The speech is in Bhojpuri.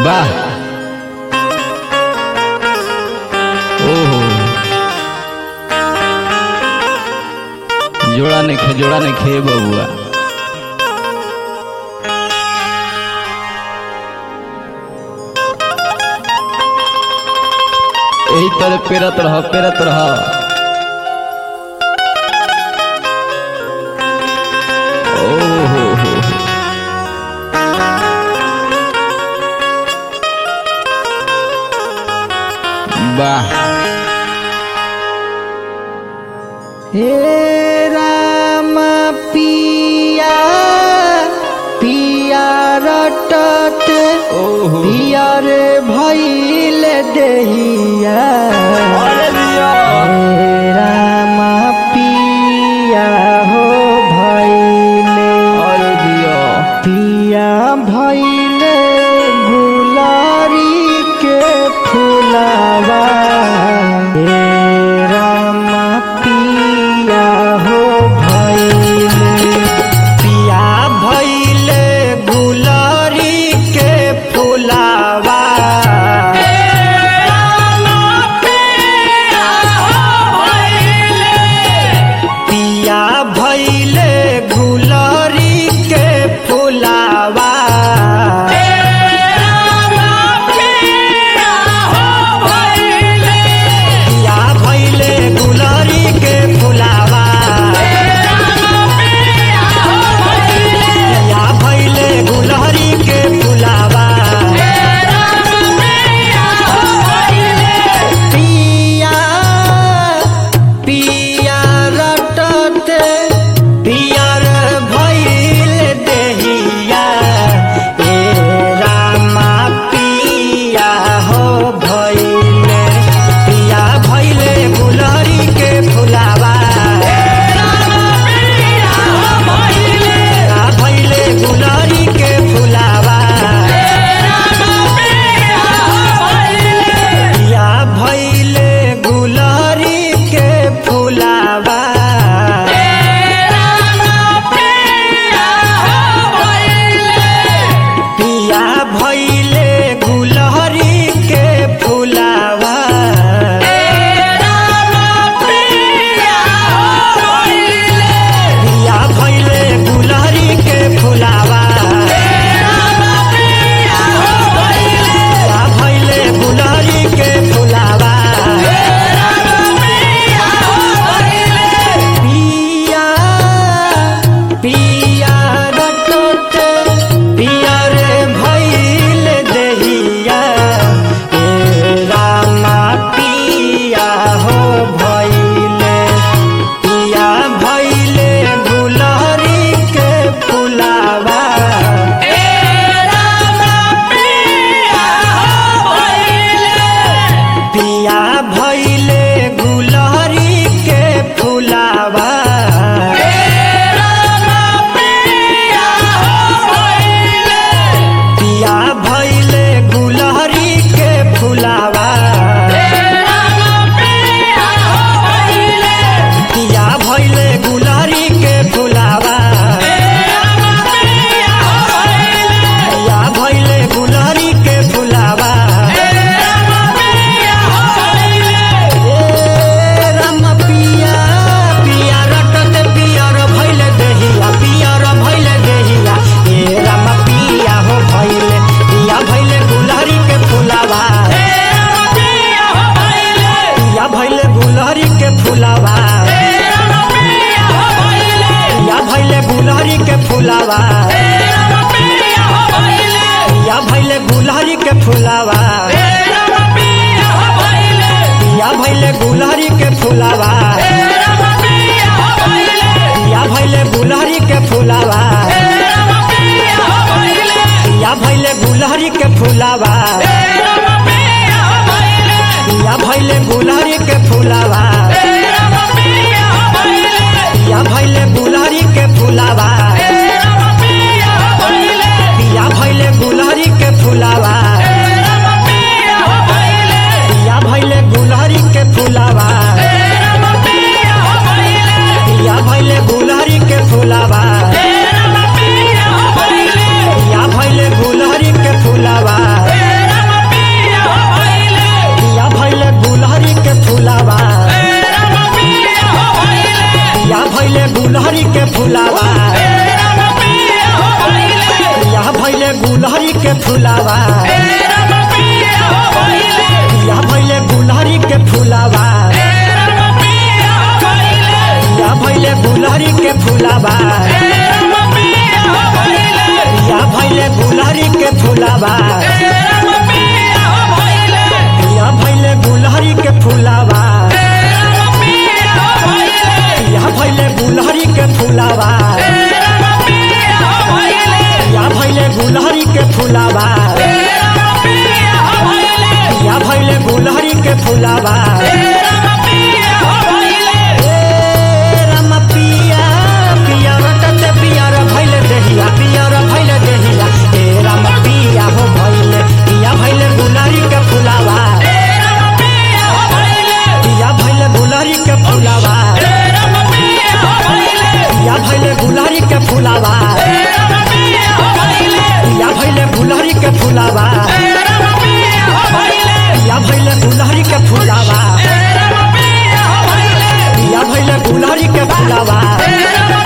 वाह ओहो जोड़ा नहीं खे बबुआ। यही तरह पेरत रह ओहो वाह हे राम पिया पिया रटत पिया रे भइल देहिया। हे राम पिया हो भइले पिया भइले गुलारी के फुलावा। हे राम पिया हो भइले पिया भइले गुलारी के फुलावा। पिया भइले गुलारी के फुलावा। पिया भइले गुलारी के फुलावा। पिया भइले गुलारी के फुलावा। पिया पिया रटत पिया रे भइल देहिया। हे राम पिया हो भइले पिया भइले गुलारी के फुलावा। पिया भइले गुलारी के फुलावा। पिया भइले गुलारी के फुलावा। पिया भइले गुलहरी के फुलावा। पिया भइले गुलहरी के फुलावा। पिया भइले गुलहरी के फुलावा। पिया पिया रटत पिया रे भइल देहिया। हे राम पिया हो भइले पिया भइले गुलहरी के फुलावा। पिया भइले गुलहरी के फुलावा। पिया भइले गुलहरी के फुलावा। पिया भइले गुलहरी के फुलावा। पिया भइले गुलहरी के फुलावा। हे राम पिया पिया रटत पिया रे भइले देहिया। पिया रे भइले देहिया। हे राम पिया हो भइले पिया भइले गुलहरी के फुलावा। पिया भइले गुलहरी के फुलावा। पिया भइले गुलहरी के फुलावा। पिया भइले गुलहरी के फुलावा। पिया भइले गुलहरी के फुलावा। पिया भइले गुलहरी के फुलावा। पिया भइले गुलहरी के फुलावा। पिया भइले गुलहरी के फुलावा। पिया भइले गुलहरी के फुलावा। पिया भइले गुलहरी के फुलावा। पिया भइले गुलहरी के फुलावा। पिया भइले गुलहरी के फुलावा। पिया भइले गुलहरी के फुलावा। गुलहरी के फुलावा पिया भइले गुलहरी के फुलावा पिया भइले गुलहरी के फुलावा पिया भइले गुलहरी के फुलावा पिया भइले गुलहरी के फुलावा पिया भइले गुलहरी के फुलावा पिया भइले गुलहरी के फुलावा पिया भइले गुलहरी के फुलावा पिया रटत पियर भइले देहिया पियर भइले देहिया ए राम पिया हो भइले पिया भइले गुलहरी के फुलावा पिया भइले गुलहरी के फुलावा पिया भइले गुलहरी के फुलावा पिया भइले गुलहरी के फुलावा पिया भइले गुलहरी के फुलावा पिया भइले गुलहरी के फुलावा